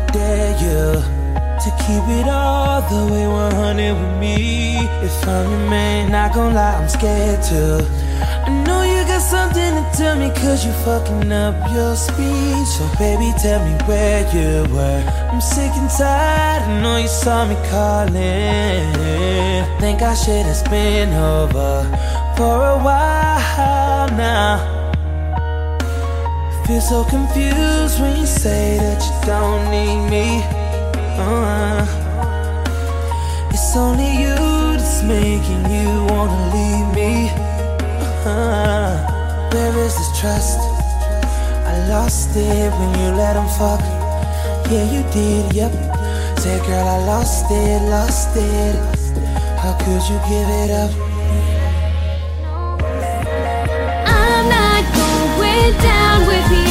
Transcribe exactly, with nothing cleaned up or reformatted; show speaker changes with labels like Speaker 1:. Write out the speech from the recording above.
Speaker 1: dare you to keep it all the way one hundred with me. If I'm your man, not gon' lie, I'm scared to. I know you got something to tell me, cause you fucking up your speech. So baby, tell me where you were. I'm sick and tired, I know you saw me calling. Think I should have been over for a while now. Feel so confused when you say that you don't need me. uh, It's only you that's making you wanna leave me. uh, Where is this trust? I lost it when you let him fuck. Yeah, you did, yep. Say, girl, I lost it, lost it. How could you give it up?
Speaker 2: I'm not going down with you.